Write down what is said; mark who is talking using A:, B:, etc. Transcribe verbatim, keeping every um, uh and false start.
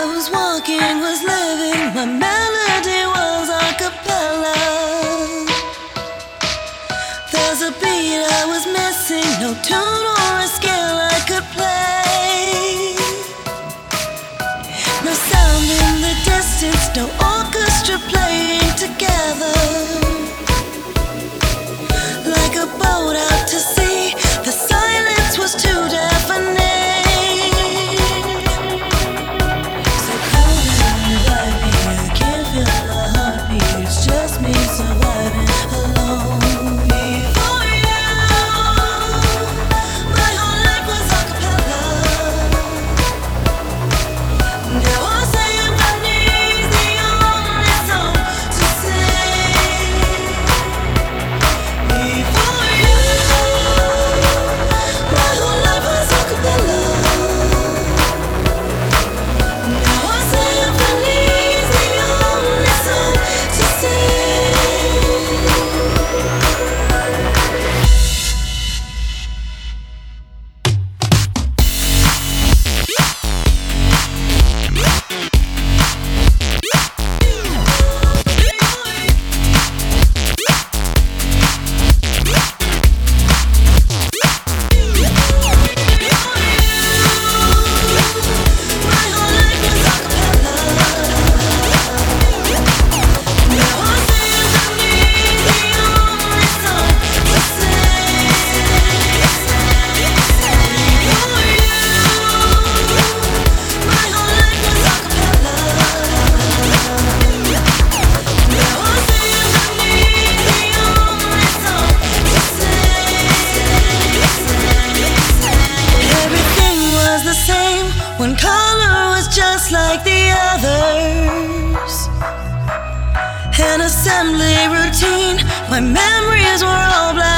A: was walking, was living, my melody was a cappella. There's a beat I was missing, no tune or a scale I could play. No sound in the distance, no orchestra playing together. Like a boat out to sea, the silence was too deafening. So come and revive me, I can't feel my heartbeat, it's just me surviving alone. Before you, my whole life was a cappella. Now our symphony's the only song to sing. Before you, my whole life was a cappella. Now our symphony's the only song to sing. One color was just like the others. An assembly routine, my memories were all black